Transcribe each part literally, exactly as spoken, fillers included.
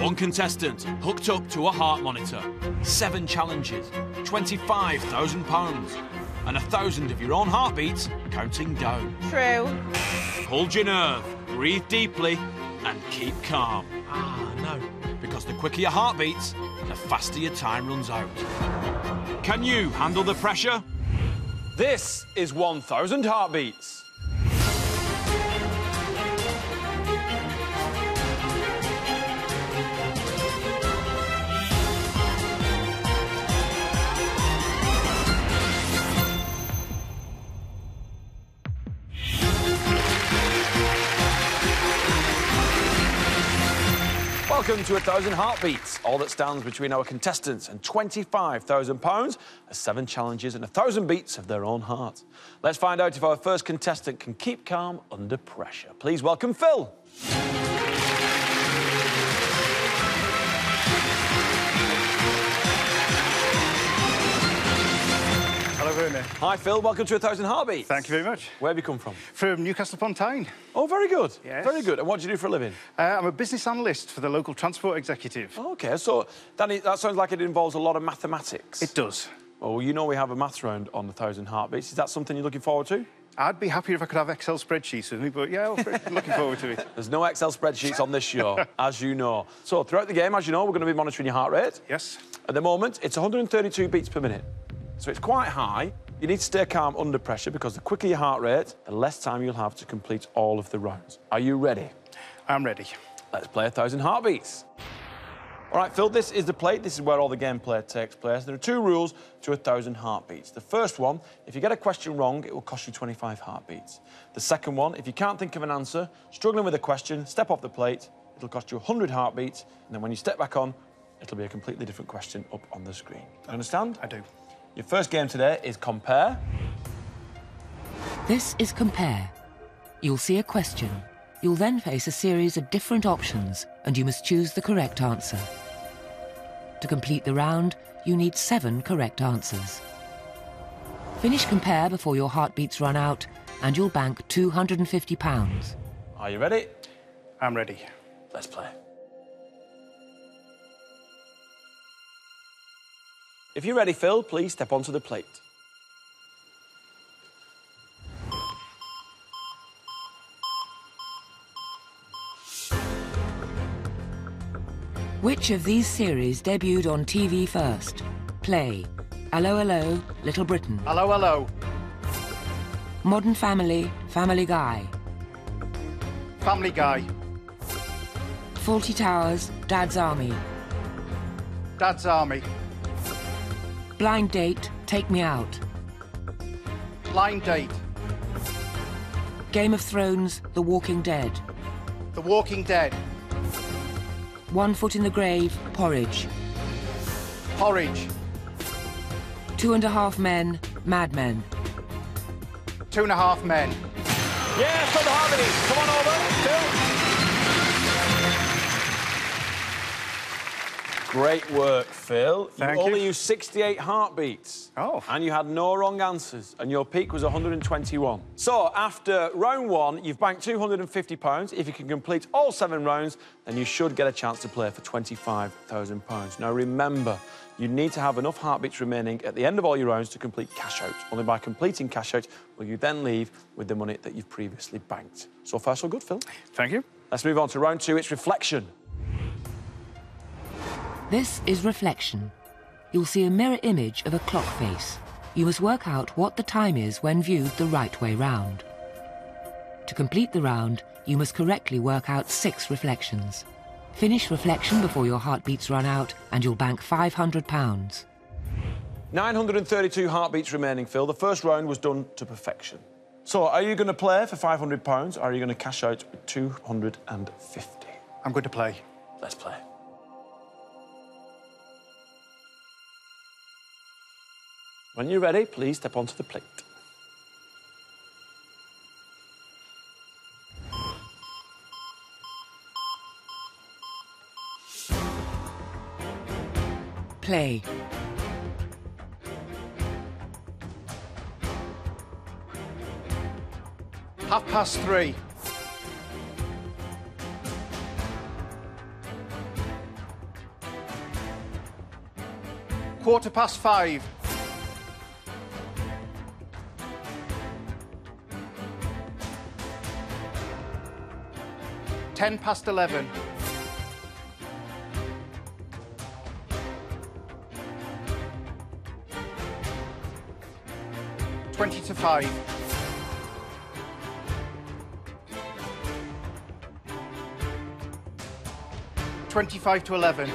One contestant hooked up to a heart monitor. Seven challenges, twenty-five thousand pounds. And a thousand of your own heartbeats counting down. True. Hold your nerve, breathe deeply, and keep calm. Ah, no. Because the quicker your heart beats, the faster your time runs out. Can you handle the pressure? This is one thousand heartbeats. Welcome to one thousand Heartbeats. All that stands between our contestants and twenty-five thousand pounds are seven challenges and one thousand beats of their own heart. Let's find out if our first contestant can keep calm under pressure. Please welcome Phil. Hello, Vernon. Hi, Phil. Welcome to one thousand Heartbeats. Thank you very much. Where have you come from? From Newcastle upon Tyne. Oh, very good. Yes. Very good. And what do you do for a living? Uh, I'm a business analyst for the local transport executive. OK, so Danny, that sounds like it involves a lot of mathematics. It does. Well, you know we have a maths round on one thousand Heartbeats. Is that something you're looking forward to? I'd be happy if I could have Excel spreadsheets with me, but yeah, I'm looking forward to it. There's no Excel spreadsheets on this show, as you know. So throughout the game, as you know, we're going to be monitoring your heart rate. Yes. At the moment, it's one hundred thirty-two beats per minute. So it's quite high. You need to stay calm under pressure because the quicker your heart rate, the less time you'll have to complete all of the rounds. Are you ready? I'm ready. Let's play one thousand Heartbeats. All right, Phil, this is the plate. This is where all the gameplay takes place. There are two rules to one thousand Heartbeats. The first one, if you get a question wrong, it will cost you twenty-five heartbeats. The second one, if you can't think of an answer, struggling with a question, step off the plate, it'll cost you one hundred heartbeats, and then when you step back on, it'll be a completely different question up on the screen. You understand? I do. Your first game today is Compare. This is Compare. You'll see a question. You'll then face a series of different options, and you must choose the correct answer. To complete the round, you need seven correct answers. Finish Compare before your heartbeats run out, and you'll bank two hundred and fifty pounds. Are you ready? I'm ready. Let's play. If you're ready, Phil, please step onto the plate. Which of these series debuted on T V first? Play. Hello, Hello, Little Britain. Hello, hello. Modern Family, Family Guy. Family Guy. Fawlty Towers, Dad's Army. Dad's Army. Blind Date, Take Me Out. Blind Date. Game of Thrones, The Walking Dead. The Walking Dead. One Foot in the Grave, Porridge. Porridge. Two and a Half Men, Mad Men. Two and a Half Men. Yeah, for the Heartbeats. Come on over, Phil. Great work, Phil. Thank you. only you. used sixty-eight heartbeats. Oh. And you had no wrong answers, and your peak was one hundred and twenty-one. So, after round one, you've banked two hundred and fifty pounds. If you can complete all seven rounds, then you should get a chance to play for twenty-five thousand pounds. Now, remember, you need to have enough heartbeats remaining at the end of all your rounds to complete cash out. Only by completing cash out will you then leave with the money that you've previously banked. So far, so good, Phil. Thank you. Let's move on to round two. It's Reflection. This is Reflection. You'll see a mirror image of a clock face. You must work out what the time is when viewed the right way round. To complete the round, you must correctly work out six reflections. Finish Reflection before your heartbeats run out, and you'll bank five hundred pounds. nine hundred and thirty-two heartbeats remaining, Phil. The first round was done to perfection. So, are you going to play for five hundred pounds, or are you going to cash out with two hundred and fifty? I'm going to play. Let's play. When you're ready, please step onto the plate. Play. Half past three. Quarter past five. Ten past eleven. Twenty to five. Twenty-five to eleven.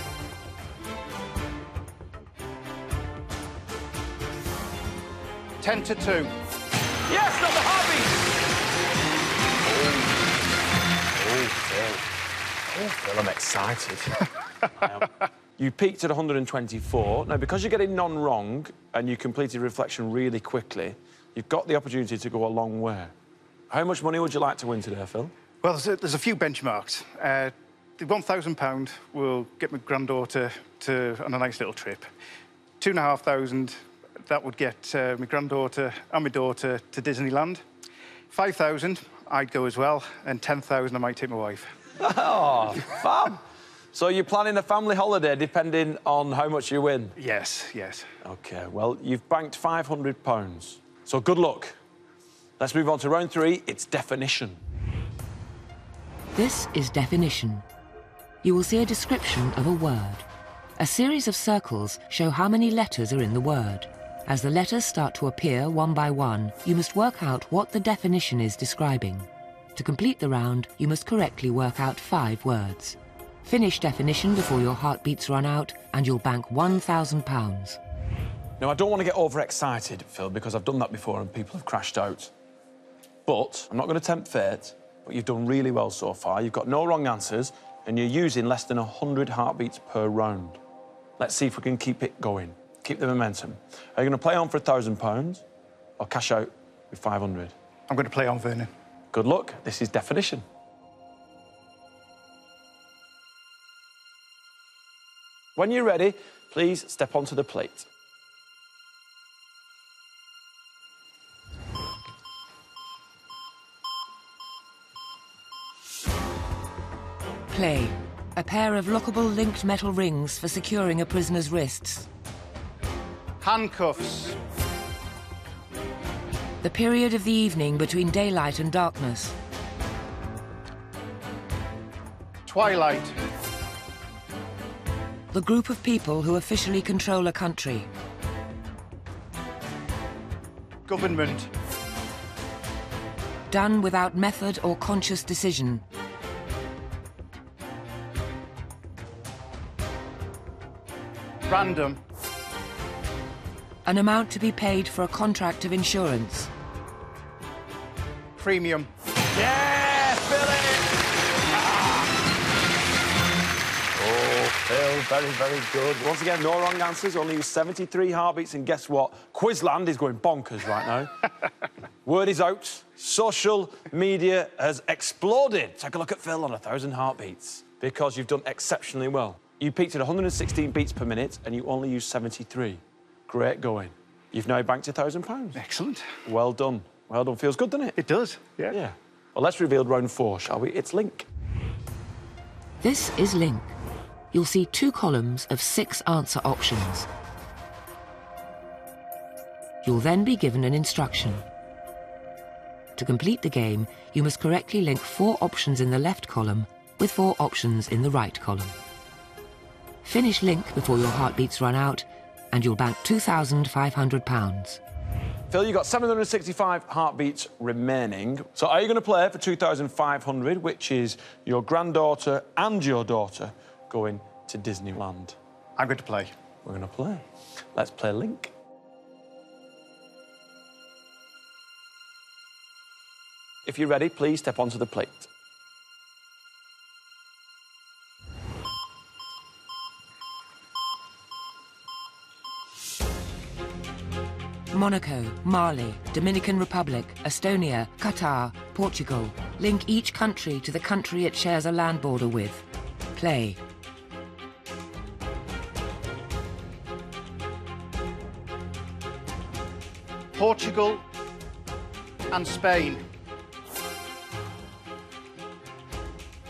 Ten to two. Yes, not the heartbeat! Oh, Phil. Oh, Phil, I'm excited. I am. You peaked at one hundred twenty-four. Now, because you're getting none wrong and you completed reflection really quickly, you've got the opportunity to go a long way. How much money would you like to win today, Phil? Well, there's a, there's a few benchmarks. Uh, the one thousand pounds will get my granddaughter to, on a nice little trip. Two and a half thousand, that would get uh, my granddaughter and my daughter to Disneyland. five thousand, I'd go as well, and ten thousand, I might take my wife. Oh, fab. So you're planning a family holiday depending on how much you win? Yes, yes. OK, well, you've banked five hundred pounds. So good luck. Let's move on to round three. It's definition. This is definition. You will see a description of a word. A series of circles show how many letters are in the word. As the letters start to appear one by one, you must work out what the definition is describing. To complete the round, you must correctly work out five words. Finish definition before your heartbeats run out, and you'll bank one thousand pounds. Now, I don't want to get overexcited, Phil, because I've done that before and people have crashed out. But I'm not going to tempt fate, but you've done really well so far. You've got no wrong answers, and you're using less than one hundred heartbeats per round. Let's see if we can keep it going. Keep the momentum. Are you going to play on for one thousand pounds or cash out with five hundred? I'm going to play on, Vernon. Good luck. This is definition. When you're ready, please step onto the plate. Play. A pair of lockable linked metal rings for securing a prisoner's wrists. Handcuffs. The period of the evening between daylight and darkness. Twilight. The group of people who officially control a country. Government. Done without method or conscious decision. Random. An amount to be paid for a contract of insurance. Premium. Yes, Billy! Oh, Phil, very, very good. Once again, no wrong answers, only seventy-three heartbeats, and guess what? Quizland is going bonkers right now. Word is out. Social media has exploded. Take a look at Phil on one thousand heartbeats, because you've done exceptionally well. You peaked at one hundred sixteen beats per minute, and you only used seventy-three. Great going. You've now banked one thousand pounds. Excellent. Well done. Well done. Feels good, doesn't it? It does, yeah. Yeah. Well, let's reveal round four, shall we? It's Link. This is Link. You'll see two columns of six answer options. You'll then be given an instruction. To complete the game, you must correctly link four options in the left column with four options in the right column. Finish Link before your heartbeats run out, and you'll bank two thousand five hundred pounds. Phil, you've got seven hundred sixty-five heartbeats remaining. So are you going to play for two thousand five hundred, which is your granddaughter and your daughter going to Disneyland? I'm going to play. We're going to play. Let's play Link. If you're ready, please step onto the plate. Monaco, Mali, Dominican Republic, Estonia, Qatar, Portugal. Link each country to the country it shares a land border with. Play. Portugal and Spain.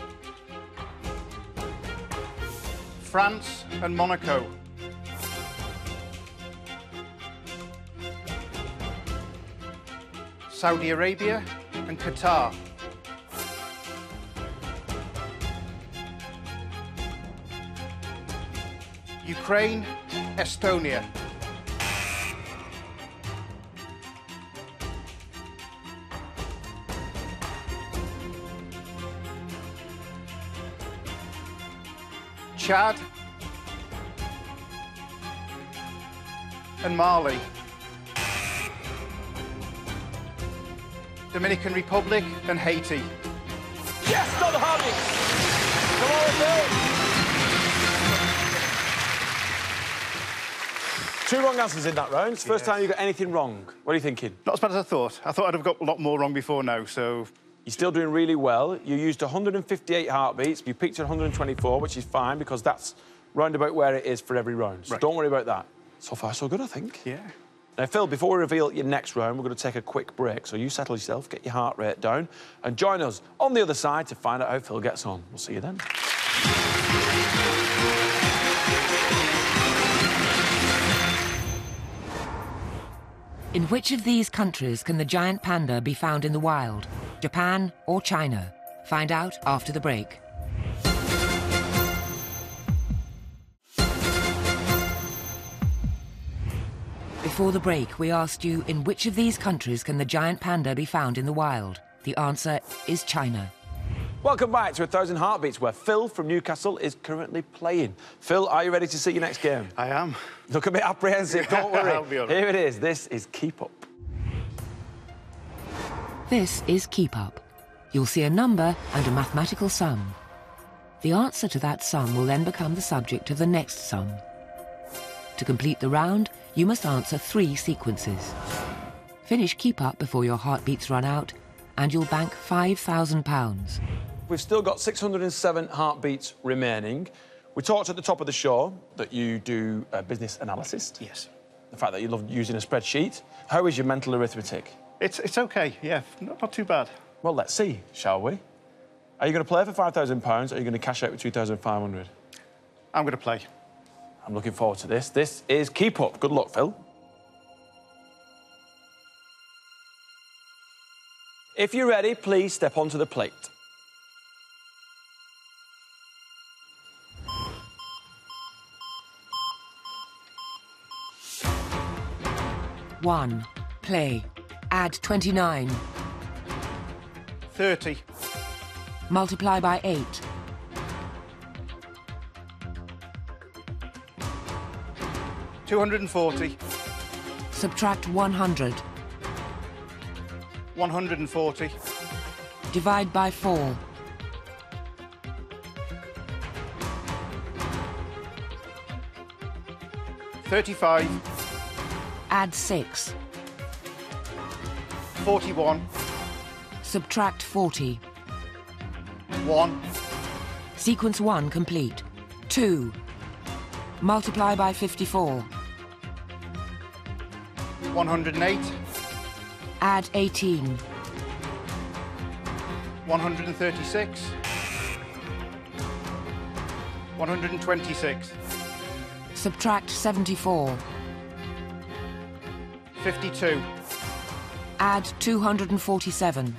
France and Monaco. Saudi Arabia and Qatar. Ukraine, Estonia. Chad and Mali. Dominican Republic and Haiti. Yes, not the heartbeat. Come on, Phil. Two wrong answers in that round. It's the first Yes. time you got anything wrong. What are you thinking? Not as bad as I thought. I thought I'd have got a lot more wrong before now, so... You're still doing really well. You used one hundred fifty-eight heartbeats. You peaked at one hundred twenty-four, which is fine because that's round about where it is for every round. So right. don't worry about that. So far, so good, I think. Yeah. Now, Phil, before we reveal your next round, we're going to take a quick break. So you settle yourself, get your heart rate down, and join us on the other side to find out how Phil gets on. We'll see you then. In which of these countries can the giant panda be found in the wild? Japan or China? Find out after the break. Before the break, we asked you, in which of these countries can the giant panda be found in the wild? The answer is China. Welcome back to A Thousand Heartbeats, where Phil from Newcastle is currently playing. Phil, are you ready to see your next game? I am. Look a bit apprehensive, don't worry. I'll be all right. Here it is. This is Keep Up. This is Keep Up. You'll see a number and a mathematical sum. The answer to that sum will then become the subject of the next sum. To complete the round, you must answer three sequences. Finish Keep Up before your heartbeats run out, and you'll bank five thousand pounds. We've still got six hundred and seven heartbeats remaining. We talked at the top of the show that you do uh, business analysis. Yes. The fact that you love using a spreadsheet. How is your mental arithmetic? It's, it's OK, yeah, not, not too bad. Well, let's see, shall we? Are you going to play for five thousand pounds or are you going to cash out with two thousand five hundred? I'm going to play. I'm looking forward to this. This is Keep Up. Good luck, Phil. If you're ready, please step onto the plate. One. Play. Add twenty-nine. thirty. Multiply by eight. two hundred and forty. Subtract one hundred. one hundred and forty. Divide by four. thirty-five. Add six. forty-one. Subtract forty. one. Sequence one complete. Two. Multiply by fifty-four. one hundred and eight. Add eighteen. one hundred and thirty-six. one hundred and twenty-six. Subtract seventy-four. fifty-two. Add two hundred and forty-seven.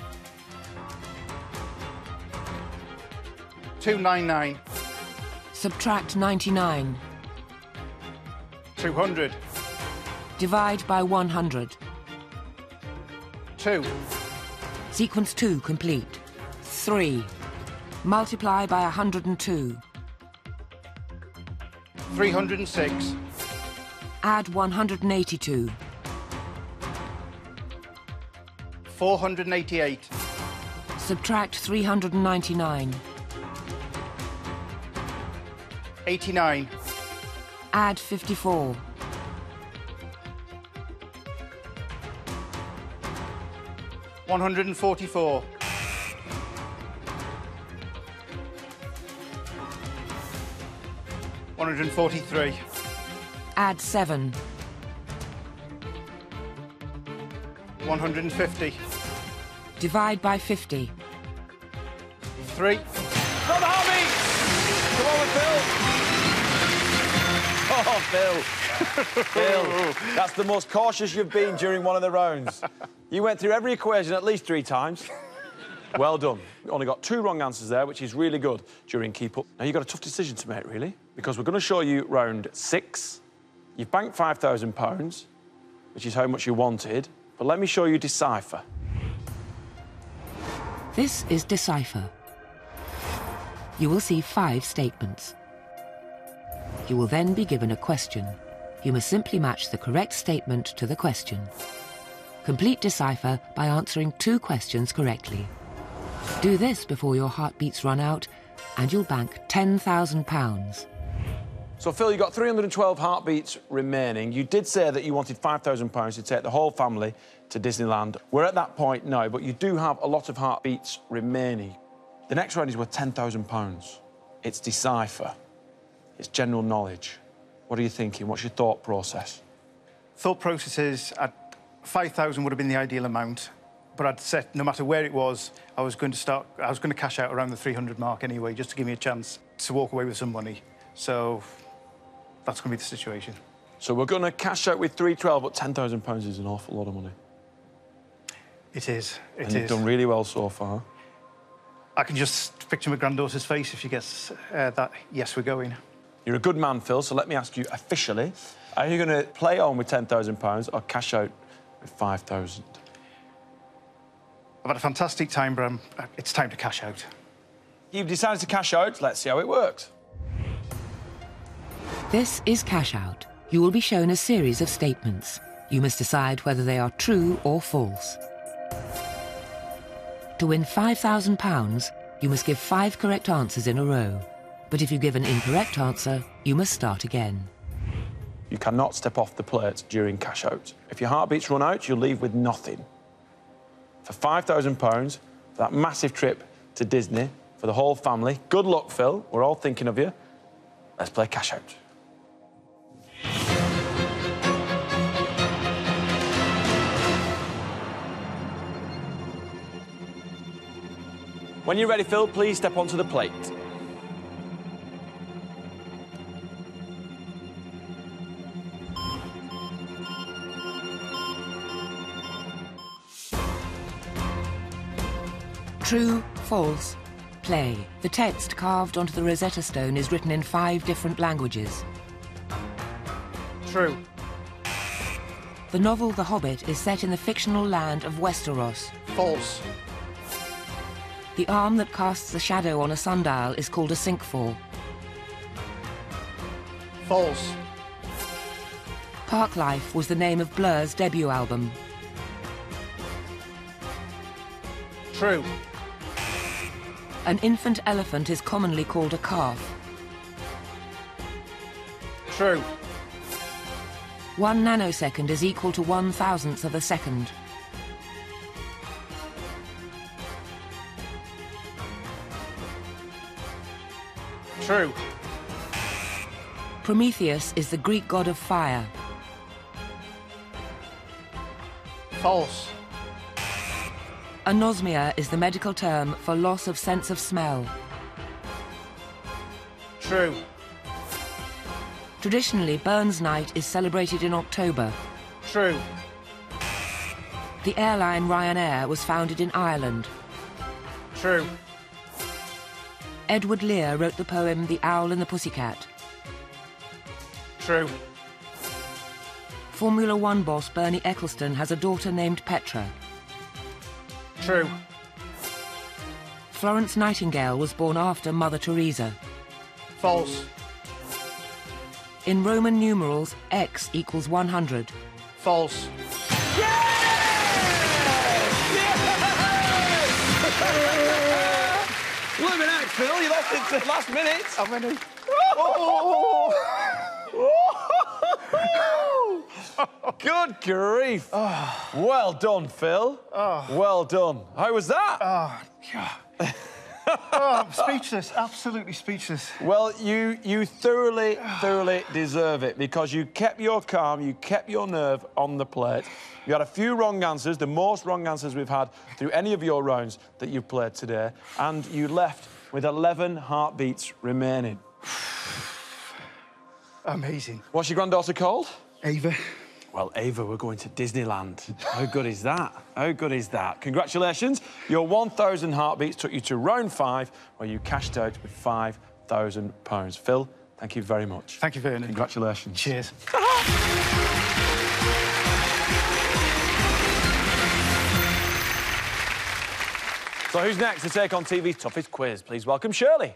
two hundred ninety-nine. Subtract ninety-nine. two hundred. Divide by one hundred. two. Sequence two complete. Three. Multiply by one hundred and two. three hundred and six. Add one hundred and eighty-two. four hundred and eighty-eight. Subtract three hundred and ninety-nine. eighty-nine. Add fifty-four. one hundred and forty-four. one hundred and forty-three. Add seven. one hundred and fifty. Divide by fifty. three. Not the heartbeat! Come on, Phil. Oh, Phil. Phil, that's the most cautious you've been during one of the rounds. You went through every equation at least three times. Well done. You only got two wrong answers there, which is really good during Keep Up. Now, you've got a tough decision to make, really, because we're going to show you round six. You've banked five thousand pounds, which is how much you wanted, but let me show you Decipher. This is Decipher. You will see five statements. You will then be given a question. You must simply match the correct statement to the question. Complete Decipher by answering two questions correctly. Do this before your heartbeats run out, and you'll bank ten thousand pounds. So, Phil, you've got three hundred and twelve heartbeats remaining. You did say that you wanted five thousand pounds to take the whole family to Disneyland. We're at that point now, but you do have a lot of heartbeats remaining. The next round is worth ten thousand pounds. It's Decipher. It's general knowledge. What are you thinking? What's your thought process? Thought process is at five thousand would have been the ideal amount, but I'd set, no matter where it was, I was going to start, I was going to cash out around the three hundred mark anyway, just to give me a chance to walk away with some money. So that's going to be the situation. So we're going to cash out with three twelve, but ten thousand pounds is an awful lot of money. It is. It and is. You've done really well so far. I can just picture my granddaughter's face if she gets uh, that, yes, we're going. You're a good man, Phil, so let me ask you officially, are you going to play on with ten thousand pounds or cash out with five thousand? I've had a fantastic time, but I'm, it's time to cash out. You've decided to cash out. Let's see how it works. This is Cash Out. You will be shown a series of statements. You must decide whether they are true or false. To win five thousand pounds, you must give five correct answers in a row. But if you give an incorrect answer, you must start again. You cannot step off the plate during cash out. If your heartbeats run out, you'll leave with nothing. For five thousand pounds, for that massive trip to Disney, for the whole family, good luck, Phil. We're all thinking of you. Let's play cash out. When you're ready, Phil, please step onto the plate. True, false, play. The text carved onto the Rosetta Stone is written in five different languages. True. The novel The Hobbit is set in the fictional land of Westeros. False. The arm that casts a shadow on a sundial is called a sinkfall. False. Parklife was the name of Blur's debut album. True. An infant elephant is commonly called a calf. True. One nanosecond is equal to one thousandth of a second. True. Prometheus is the Greek god of fire. False. Anosmia is the medical term for loss of sense of smell. True. Traditionally, Burns Night is celebrated in October. True. The airline Ryanair was founded in Ireland. True. Edward Lear wrote the poem The Owl and the Pussycat. True. Formula One boss Bernie Ecclestone has a daughter named Petra. True. Florence Nightingale was born after Mother Teresa. False. In Roman numerals, X equals one hundred. False. Blooming out, Phil. You lost it to the last minute. How many? Oh! Good grief. Oh. Well done, Phil. Oh. Well done. How was that? Oh, God. Oh, I'm speechless, absolutely speechless. Well, you you thoroughly, thoroughly deserve it because you kept your calm, you kept your nerve on the plate. You had a few wrong answers, the most wrong answers we've had through any of your rounds that you've played today, and you left with eleven heartbeats remaining. Amazing. What's your granddaughter called? Ava. Well, Ava, we're going to Disneyland. How good is that? How good is that? Congratulations. Your one thousand heartbeats took you to round five, where you cashed out with five thousand pounds. Phil, thank you very much. Thank you, Vernon. Congratulations. Cheers. So who's next to take on T V's toughest quiz? Please welcome Shirley.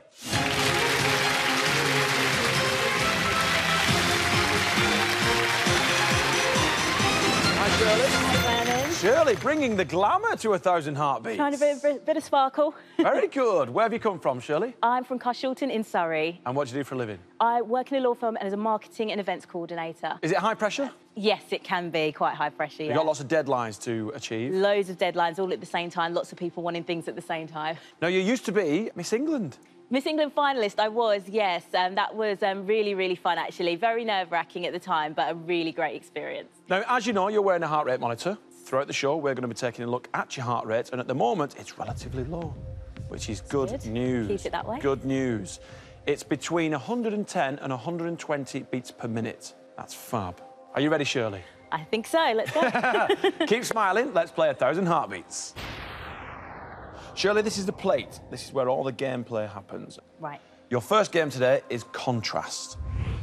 Hi, Shirley. Hi, Vernon. Shirley, bringing the glamour to a thousand heartbeats. Trying a bit, bit, bit of sparkle. Very good. Where have you come from, Shirley? I'm from Carshalton in Surrey. And what do you do for a living? I work in a law firm as a marketing and events coordinator. Is it high pressure? Yes, it can be quite high pressure, yeah. You've got lots of deadlines to achieve. Loads of deadlines all at the same time, lots of people wanting things at the same time. Now, you used to be Miss England. Miss England finalist, I was, yes. Um, that was um, really, really fun, actually. Very nerve-wracking at the time, but a really great experience. Now, as you know, you're wearing a heart rate monitor. Throughout the show, we're going to be taking a look at your heart rate, and at the moment, it's relatively low, which is good, good. news. Keep it that way. Good news. It's between one hundred and ten and one hundred and twenty beats per minute. That's fab. Are you ready, Shirley? I think so, let's go. Keep smiling, let's play a thousand heartbeats. Shirley, this is the plate. This is where all the gameplay happens. Right. Your first game today is contrast.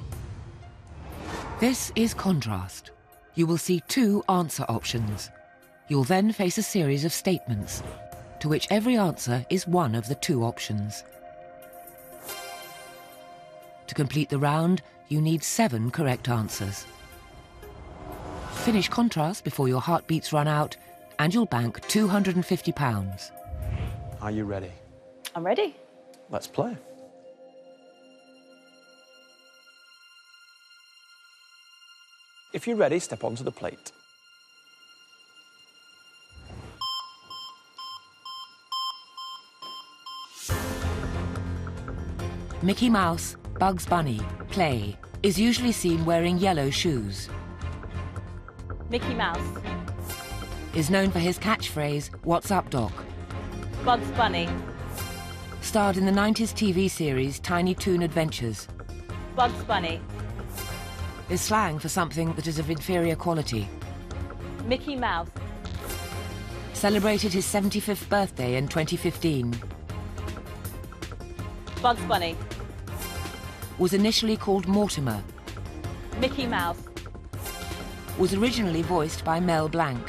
This is contrast. You will see two answer options. You'll then face a series of statements, to which every answer is one of the two options. To complete the round, you need seven correct answers. Finish contrast before your heartbeats run out, and you'll bank two hundred and fifty pounds. Are you ready? I'm ready. Let's play. If you're ready, step onto the plate. Mickey Mouse, Bugs Bunny, Play, is usually seen wearing yellow shoes. Mickey Mouse. Is known for his catchphrase, "What's up, Doc?" Bugs Bunny. Starred in the nineties T V series Tiny Toon Adventures. Bugs Bunny. Is slang for something that is of inferior quality. Mickey Mouse. Celebrated his seventy-fifth birthday in twenty fifteen. Bugs Bunny. Was initially called Mortimer. Mickey Mouse. Was originally voiced by Mel Blanc.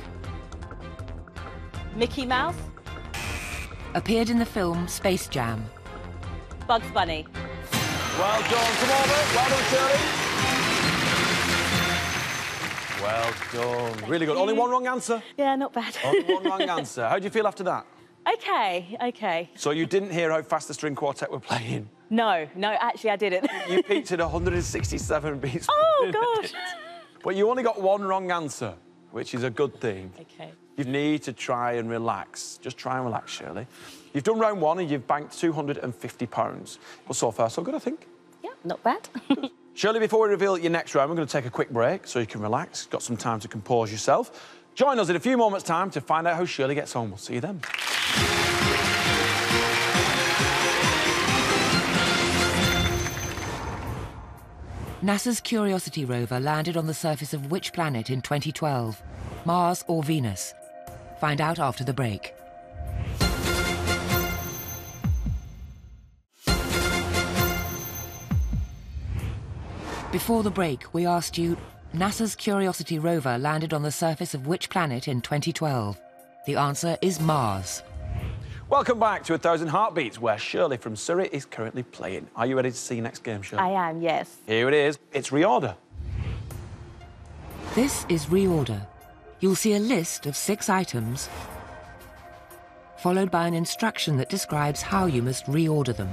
Mickey Mouse. Appeared in the film Space Jam. Bugs Bunny. Well done. Come over. Well done, Shirley. Well done. Thank really good. you. Only one wrong answer. Yeah, not bad. Only one wrong answer. How do you feel after that? Okay, okay. So you didn't hear how fast the string quartet were playing? No, no, actually I didn't. You peaked at one hundred and sixty-seven beats per Oh, minute. gosh. But you only got one wrong answer, which is a good thing. Okay. You need to try and relax. Just try and relax, Shirley. You've done round one and you've banked two hundred and fifty pounds. But so far, so good, I think. Yeah, not bad. Shirley, before we reveal your next round, we're going to take a quick break so you can relax. Got some time to compose yourself. Join us in a few moments' time to find out how Shirley gets on. We'll see you then. NASA's Curiosity rover landed on the surface of which planet in twenty twelve? Mars or Venus? Find out after the break. Before the break, we asked you, NASA's Curiosity rover landed on the surface of which planet in twenty twelve? The answer is Mars. Welcome back to A Thousand Heartbeats, where Shirley from Surrey is currently playing. Are you ready to see your next game, Shirley? I am, yes. Here it is. It's reorder. This is reorder. You'll see a list of six items, followed by an instruction that describes how you must reorder them.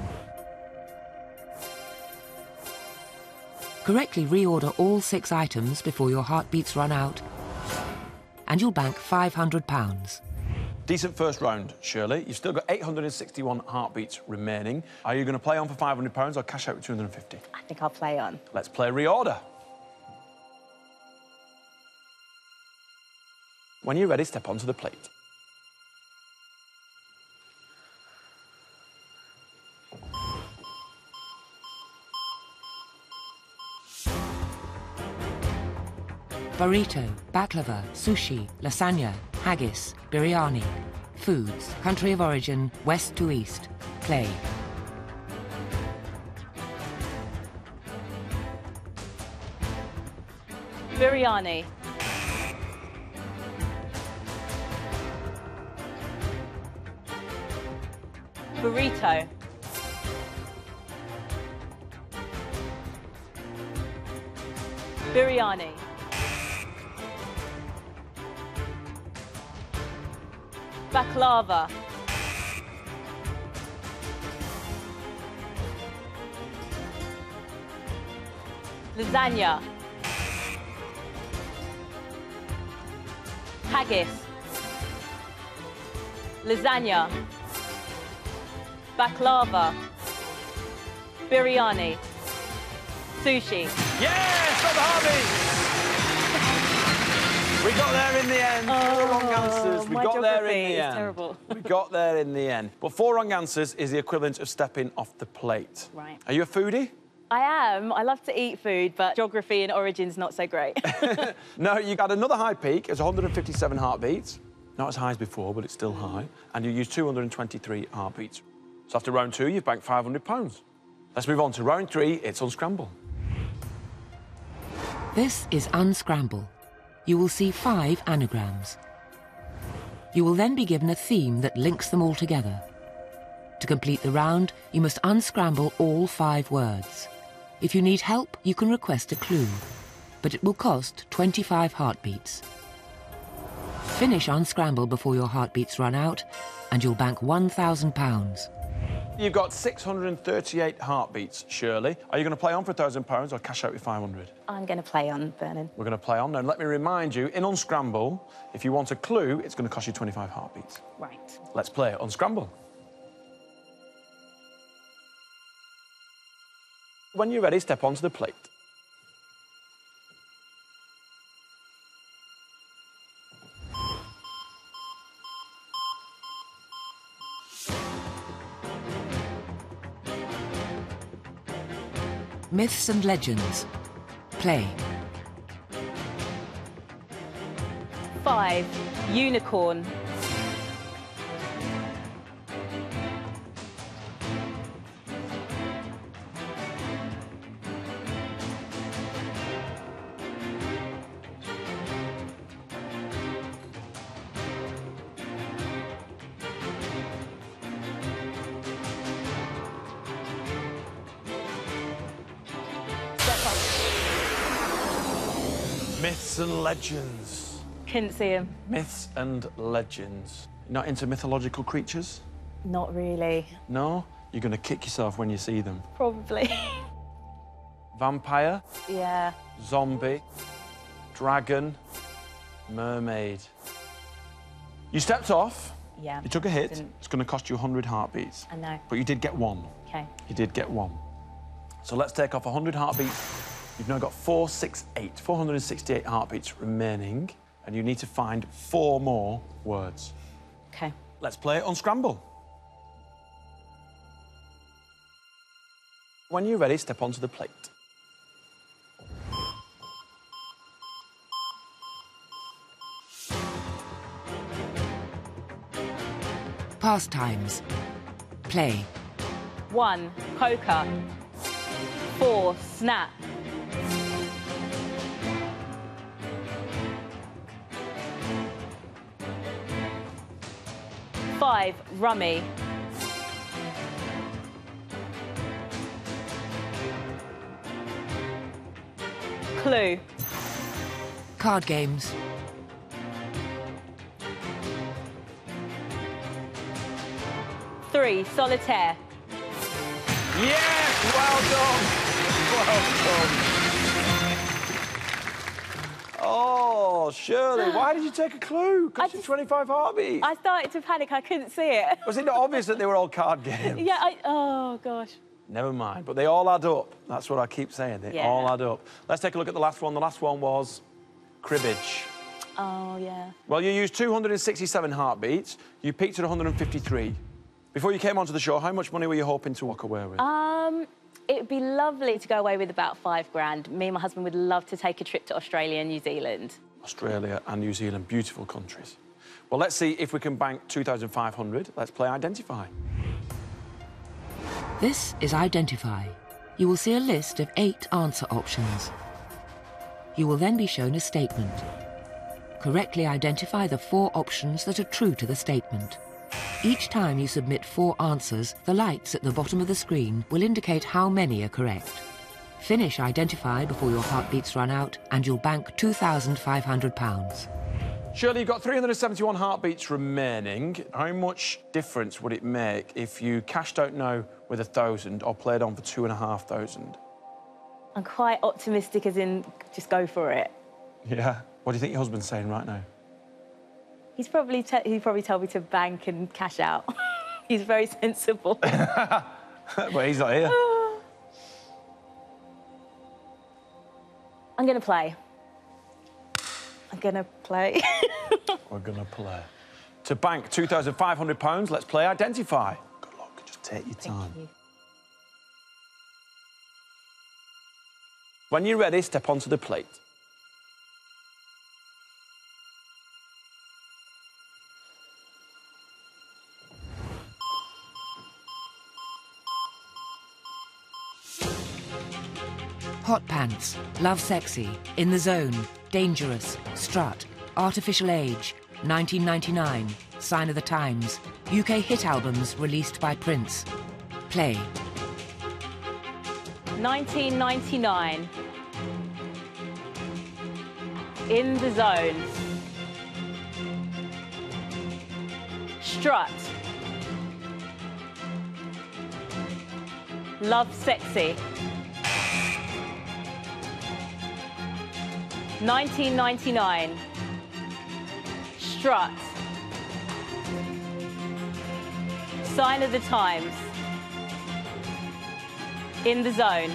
Correctly reorder all six items before your heartbeats run out, and you'll bank five hundred pounds. Decent first round, Shirley. You've still got eight hundred and sixty-one heartbeats remaining. Are you going to play on for five hundred pounds or cash out with two hundred and fifty? I think I'll play on. Let's play reorder. When you're ready, step onto the plate. burrito, baklava, sushi, lasagna, haggis, biryani. Foods, country of origin, west to east. Play. Biryani. Burrito. Biryani. Baklava. Lasagna. Haggis. Lasagna. Baklava. Biryani. Sushi. Yes, on the Harvey! We got there in the end. Oh, four wrong answers. We my got there in geography the is end. terrible. We got there in the end. But four wrong answers is the equivalent of stepping off the plate. Right. Are you a foodie? I am. I love to eat food, but geography and origin's not so great. No, you got another high peak. It's one hundred fifty-seven heartbeats. Not as high as before, but it's still high. And you used two hundred twenty-three heartbeats. So after round two, you've banked five hundred pounds. Let's move on to round three. It's Unscramble. This is Unscramble. You will see five anagrams. You will then be given a theme that links them all together. To complete the round, you must unscramble all five words. If you need help, you can request a clue, but it will cost twenty-five heartbeats. Finish Unscramble before your heartbeats run out, and you'll bank one thousand pounds. You've got six hundred thirty-eight heartbeats, Shirley. Are you going to play on for one thousand pounds or cash out with five hundred? I'm going to play on, Vernon. We're going to play on. Now, let me remind you, in Unscramble, if you want a clue, it's going to cost you twenty-five heartbeats. Right. Let's play Unscramble. When you're ready, step onto the plate. Myths and legends. Play. Five. Unicorn. Myths and legends. Couldn't see him. Myths and legends. You're not into mythological creatures? Not really. No? You're going to kick yourself when you see them. Probably. Vampire, Yeah. zombie, dragon, mermaid. You stepped off. Yeah. You took a hit. Didn't- It's going to cost you one hundred heartbeats. I know. But you did get one. Okay. You did get one. So let's take off one hundred heartbeats. You've now got four, six, eight, four hundred sixty-eight heartbeats remaining, and you need to find four more words. Okay. Let's play Unscramble. When you're ready, step onto the plate. Pastimes. Play. One. Poker. Four. Snap. Five. Rummy. Clue. Card games. Three. Solitaire. Yes, well done. Well done. Oh, Shirley, why did you take a clue? Cost you just- twenty-five heartbeats. I started to panic. I couldn't see it. Was it not obvious that they were all card games? Yeah, I... Oh, gosh. Never mind, but they all add up. That's what I keep saying, they Yeah. all add up. Let's take a look at the last one. The last one was cribbage. Oh, yeah. Well, you used two hundred sixty-seven heartbeats. You peaked at one hundred fifty-three. Before you came onto the show, how much money were you hoping to walk away with? Um, It'd be lovely to go away with about five grand. Me and my husband would love to take a trip to Australia and New Zealand. Australia and New Zealand, beautiful countries. Well, let's see if we can bank two thousand five hundred. Let's play Identify. This is Identify. You will see a list of eight answer options. You will then be shown a statement. Correctly identify the four options that are true to the statement. Each time you submit four answers, the lights at the bottom of the screen will indicate how many are correct. Finish Identify before your heartbeats run out and you'll bank two thousand five hundred pounds. Shirley, you've got three hundred seventy-one heartbeats remaining. How much difference would it make if you cashed out now with a thousand or played on for two and a half thousand? I'm quite optimistic, as in, just go for it. Yeah. What do you think your husband's saying right now? He's probably, te he probably told me to bank and cash out. He's very sensible. Well, he's not here. I'm going to play. I'm going to play. We're going to play. To bank two thousand five hundred pounds, let's play Identify. Good luck. Just take your time. Thank you. When you're ready, step onto the plate. Hot Pants, Love Sexy, In the Zone, Dangerous, Strut, Artificial Age, nineteen ninety-nine, Sign of the Times, U K hit albums released by Prince. Play. nineteen ninety-nine. In the Zone. Strut. Love Sexy. nineteen ninety-nine. Strut. Sign of the Times. In the Zone.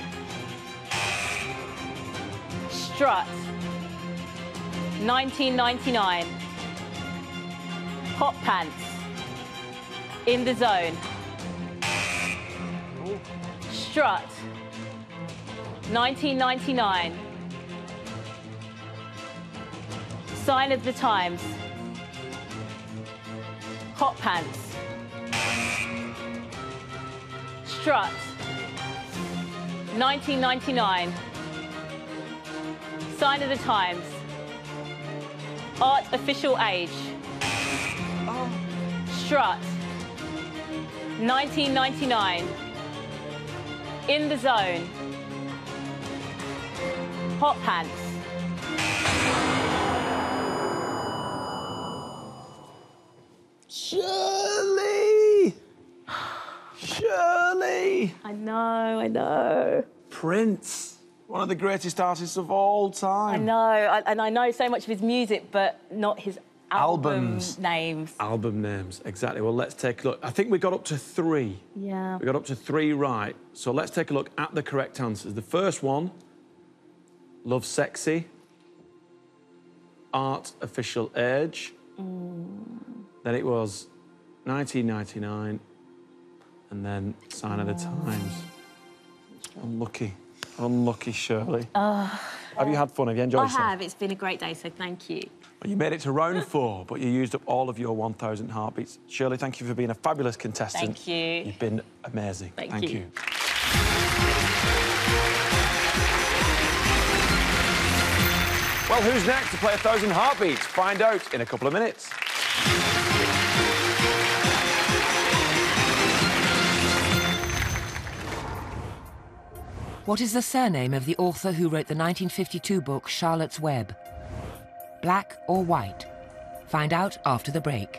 Strut. nineteen ninety-nine. Hot Pants. In the Zone. Strut. nineteen ninety-nine. Sign of the Times. Hot Pants. Strut. nineteen ninety-nine. Sign of the Times. Artificial Age. Oh. Strut. nineteen ninety-nine. In the Zone. Hot Pants. Shirley! Shirley! I know, I know. Prince, one of the greatest artists of all time. I know, I, and I know so much of his music, but not his album Albums. names. Album names, exactly. Well, let's take a look. I think we got up to three. Yeah. We got up to three right. So let's take a look at the correct answers. The first one, Love Sexy, Artificial Age. Mm. Then it was nineteen ninety-nine, and then Sign of the Times. Unlucky, unlucky Shirley. Oh. Have you had fun? Have you enjoyed I yourself? have. It's been a great day, so thank you. Well, you made it to round four, but you used up all of your one thousand heartbeats. Shirley, thank you for being a fabulous contestant. Thank you. You've been amazing. Thank, thank you. you. Well, who's next to play a thousand heartbeats? Find out in a couple of minutes. What is the surname of the author who wrote the nineteen fifty-two book Charlotte's Web? Black or white? Find out after the break.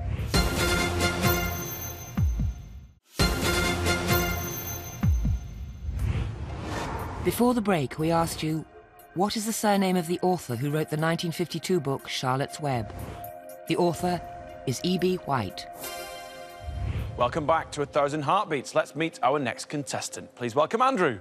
Before the break, we asked you, what is the surname of the author who wrote the nineteen fifty-two book Charlotte's Web? The author is E B White. Welcome back to A Thousand Heartbeats. Let's meet our next contestant. Please welcome Andrew.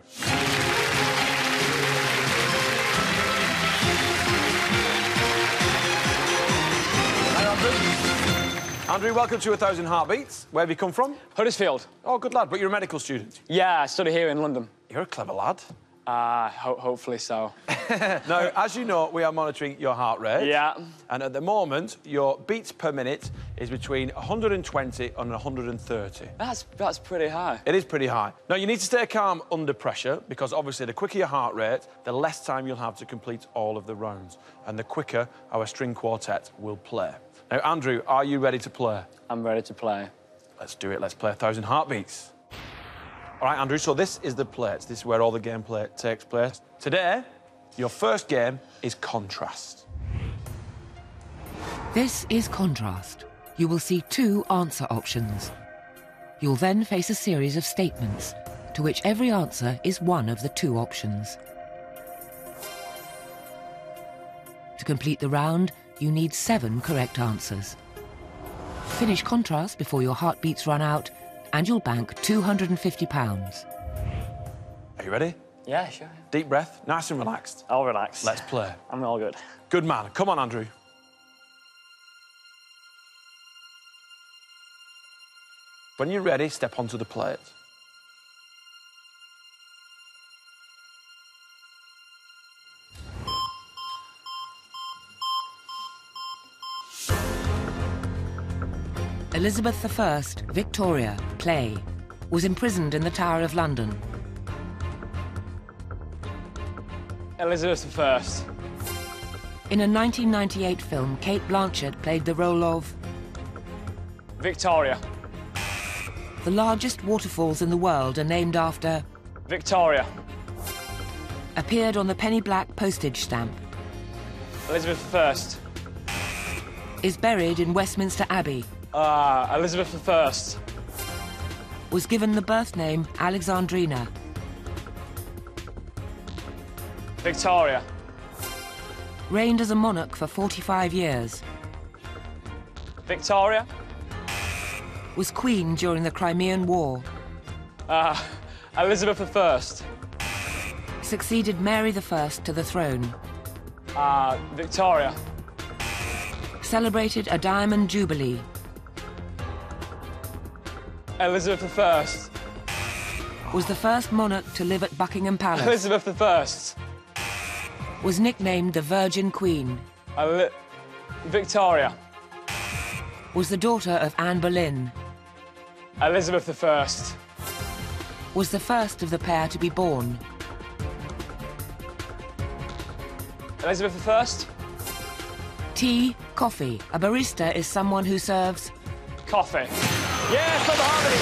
Hi, Andrew. Andrew, welcome to A Thousand Heartbeats. Where have you come from? Huddersfield. Oh, good lad, but you're a medical student. Yeah, I study here in London. You're a clever lad. Uh, ho hopefully so. Now, as you know, we are monitoring your heart rate. Yeah. And at the moment, your beats per minute is between one hundred twenty and one hundred thirty. That's, that's pretty high. It is pretty high. Now, you need to stay calm under pressure because, obviously, the quicker your heart rate, the less time you'll have to complete all of the rounds. And the quicker our string quartet will play. Now, Andrew, are you ready to play? I'm ready to play. Let's do it. Let's play a thousand heartbeats. All right, Andrew, so this is the plate. This is where all the gameplay takes place. Today, your first game is Contrast. This is Contrast. You will see two answer options. You'll then face a series of statements, to which every answer is one of the two options. To complete the round, you need seven correct answers. Finish Contrast before your heartbeats run out, and you'll bank two hundred and fifty pounds. Are you ready? Yeah, sure. Deep breath, nice and relaxed. I'll relax. Let's play. I'm all good. Good man. Come on, Andrew. When you're ready, step onto the plate. Elizabeth the First, Victoria, play, was imprisoned in the Tower of London. Elizabeth the First. In a nineteen ninety-eight film, Kate Blanchett played the role of... Victoria. The largest waterfalls in the world are named after... Victoria. Appeared on the penny black postage stamp. Elizabeth the First. Is buried in Westminster Abbey. Uh, Elizabeth the First. Was given the birth name Alexandrina. Victoria. Reigned as a monarch for forty-five years. Victoria. Was queen during the Crimean War. Uh, Elizabeth the First. Succeeded Mary the First to the throne. Uh, Victoria. Celebrated a Diamond Jubilee. Elizabeth the First. Was the first monarch to live at Buckingham Palace. Elizabeth the First. Was nicknamed the Virgin Queen. Ali Victoria. Was the daughter of Anne Boleyn. Elizabeth the First. Was the first of the pair to be born. Elizabeth the First. Tea, coffee. A barista is someone who serves... Coffee. Yes, on the harmony.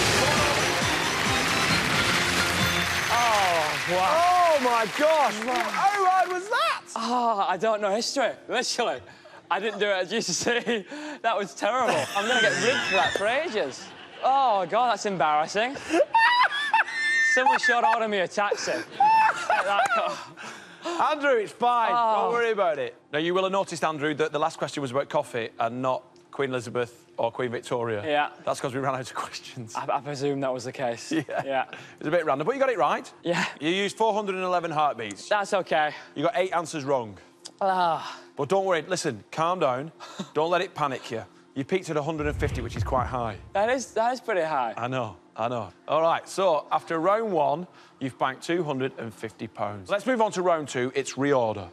Oh, wow. Oh, my gosh. How hard was that? Oh, I don't know history, literally. I didn't do it at G C S E. That was terrible. I'm going to get rigged for that for ages. Oh, God, that's embarrassing. Someone should order me a taxi. That Andrew, it's fine. Oh. Don't worry about it. Now, you will have noticed, Andrew, that the last question was about coffee and not Queen Elizabeth or Queen Victoria. Yeah. That's because we ran out of questions. I, I presume that was the case. Yeah. Yeah. It was a bit random, but you got it right. Yeah. You used four hundred eleven heartbeats. That's okay. You got eight answers wrong. Ah. But don't worry, listen, calm down. Don't let it panic you. You peaked at one hundred fifty, which is quite high. That is, that is pretty high. I know, I know. All right, so after round one, you've banked two hundred fifty pounds. Let's move on to round two. It's reorder.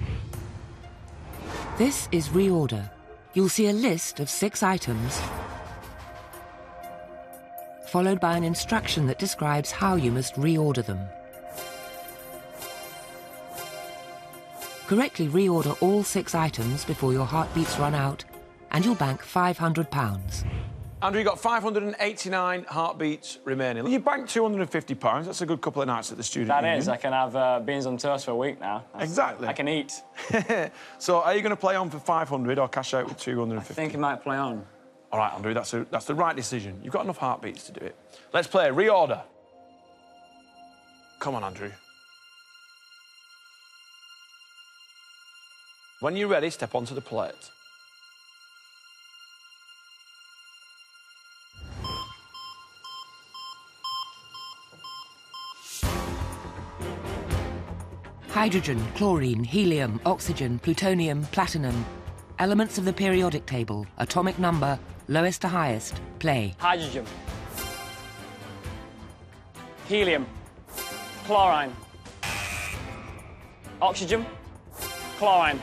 This is reorder. You'll see a list of six items, followed by an instruction that describes how you must reorder them. Correctly reorder all six items before your heartbeats run out, and you'll bank five hundred pounds. Andrew, you've got five hundred eighty-nine heartbeats remaining. You banked two hundred fifty pounds. That's a good couple of nights at the student That union. is, I can have uh, beans on toast for a week now. That's, Exactly. I can eat. So are you going to play on for five hundred or cash out with two hundred fifty? I think I might play on. All right, Andrew, that's, a, that's the right decision. You've got enough heartbeats to do it. Let's play reorder. Come on, Andrew. When you're ready, step onto the plate. Hydrogen, chlorine, helium, oxygen, plutonium, platinum. Elements of the periodic table. Atomic number, lowest to highest. Play. Hydrogen. Helium. Chlorine. Oxygen. Chlorine.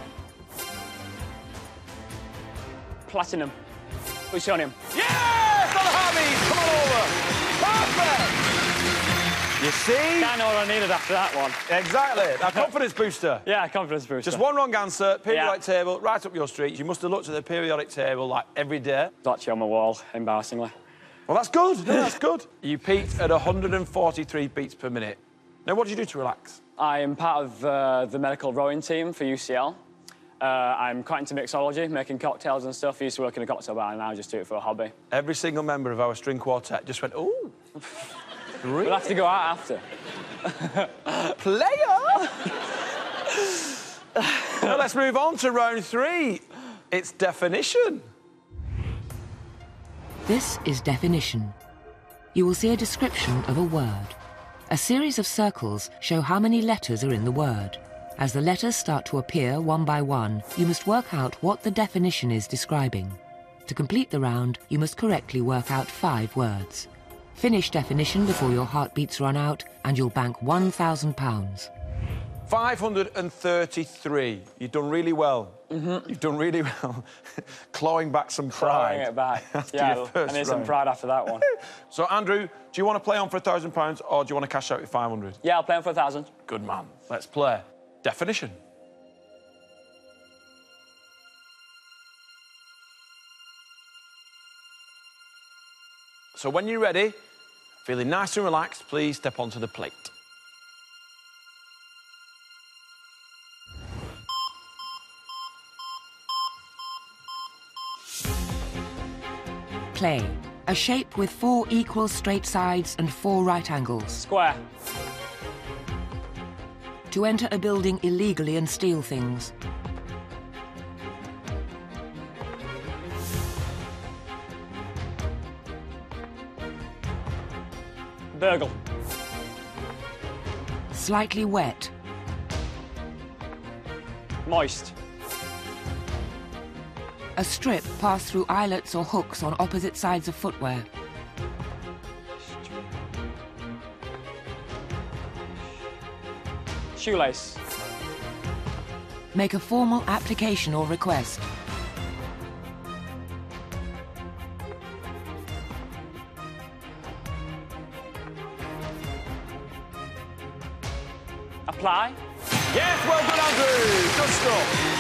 Platinum. Plutonium. Yes! On the heartbeat! Come on over! Perfect! You see? I know what I needed after that one. Exactly. Now, confidence booster. Yeah, confidence booster. Just one wrong answer, periodic Yeah. table, right up your street. You must have looked at the periodic table, like, every day. It's actually on my wall, embarrassingly. Well, that's good. No, that's good. You peaked at one hundred forty-three beats per minute. Now, what do you do to relax? I am part of uh, the medical rowing team for U C L. Uh, I'm quite into mixology, making cocktails and stuff. I used to work in a cocktail bar, and now I just do it for a hobby. Every single member of our string quartet just went, ooh. Really? We'll have to go out after. Player! Now, let's move on to round three. It's definition. This is definition. You will see a description of a word. A series of circles show how many letters are in the word. As the letters start to appear one by one, you must work out what the definition is describing. To complete the round, you must correctly work out five words. Finish definition before your heartbeats run out, and you'll bank one thousand pounds. five hundred thirty-three. You've done really well. Mm-hmm. You've done really well. Clawing back some pride. Clawing it back. After Yeah, your first I need some round. pride after that one. So, Andrew, do you want to play on for one thousand pounds or do you want to cash out with five hundred? Yeah, I'll play him for a thousand. Good man. Let's play. Definition. So when you're ready, feeling nice and relaxed, please step onto the plate. Play. A shape with four equal straight sides and four right angles. Square. To enter a building illegally and steal things. Burgle. Slightly wet. Moist. A strip passed through eyelets or hooks on opposite sides of footwear. Shoelace. Make a formal application or request. Apply. Yes, well done, Andrew. Good stuff.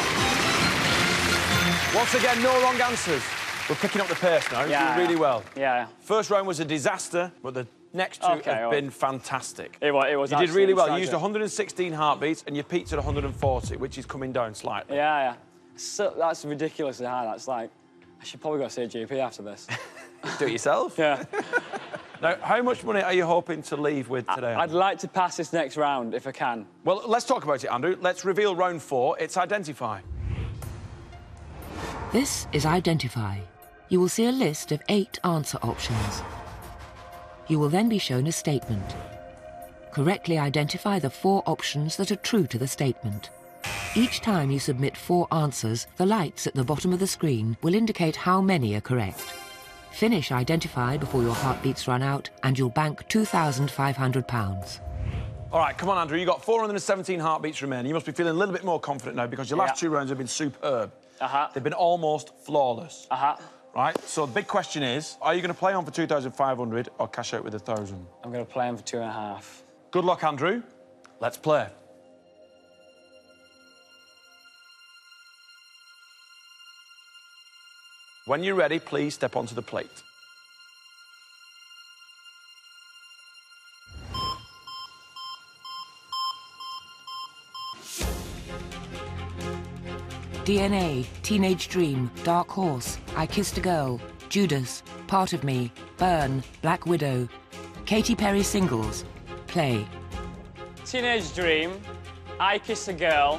Once again, no wrong answers. We're picking up the pace now. Yeah, You're doing really yeah. well. Yeah, yeah. First round was a disaster, but the next two Okay, have well. been fantastic. It was, it was You did really absolutely well. You used tragic. one hundred sixteen heartbeats and you peaked at one hundred forty, which is coming down slightly. Yeah, yeah. So, that's ridiculously high. That's like, I should probably go see a G P after this. Do it yourself. Yeah. Now, how much money are you hoping to leave with today? I'd like to pass this next round if I can. Well, let's talk about it, Andrew. Let's reveal round four. It's identify. This is identify. You will see a list of eight answer options. You will then be shown a statement. Correctly identify the four options that are true to the statement. Each time you submit four answers, the lights at the bottom of the screen will indicate how many are correct. Finish identify before your heartbeats run out, and you'll bank two thousand five hundred pounds. All right, come on, Andrew. You've got four hundred seventeen heartbeats remaining. You must be feeling a little bit more confident now because your last Yeah. two rounds have been superb. Uh-huh. They've been almost flawless. Uh-huh. Right, so the big question is, are you going to play on for two thousand five hundred or cash out with one thousand? I'm going to play him for two and a half. Good luck, Andrew. Let's play. When you're ready, please step onto the plate. D N A, Teenage Dream, Dark Horse, I Kissed a Girl, Judas, Part of Me, Burn, Black Widow, Katy Perry Singles, Play. Teenage Dream, I Kiss a Girl,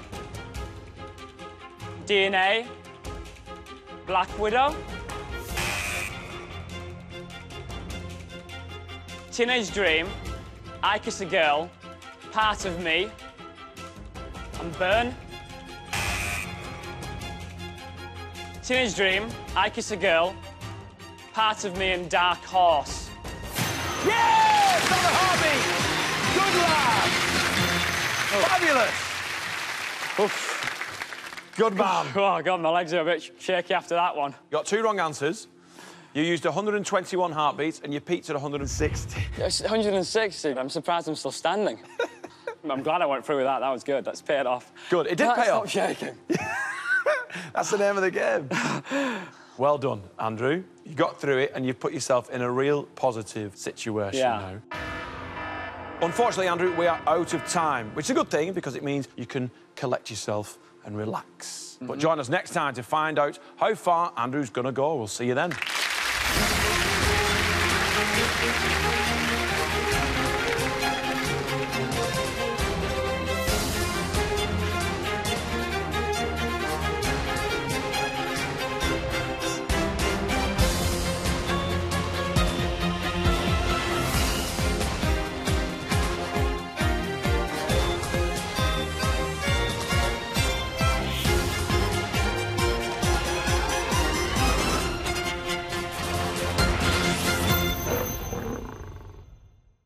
D N A, Black Widow, Teenage Dream, I Kiss a Girl, Part of Me, and Burn. Teenage Dream, I Kiss a Girl, Part of Me, and Dark Horse. Yes! On the heartbeat! Good lad. Oh. Fabulous. Oof. Good man. Oh, God, my legs are a bit shaky after that one. You got two wrong answers. You used one hundred twenty-one heartbeats and you peaked at one hundred sixty. It's one hundred sixty. I'm surprised I'm still standing. I'm glad I went through with that. That was good. That's paid off. Good. It did Can't pay stop off. shaking. That's the name of the game. Well done, Andrew. You got through it and you've put yourself in a real positive situation Yeah. now. Unfortunately, Andrew, we are out of time, which is a good thing because it means you can collect yourself and relax. Mm-hmm. But join us next time to find out how far Andrew's going to go. We'll see you then.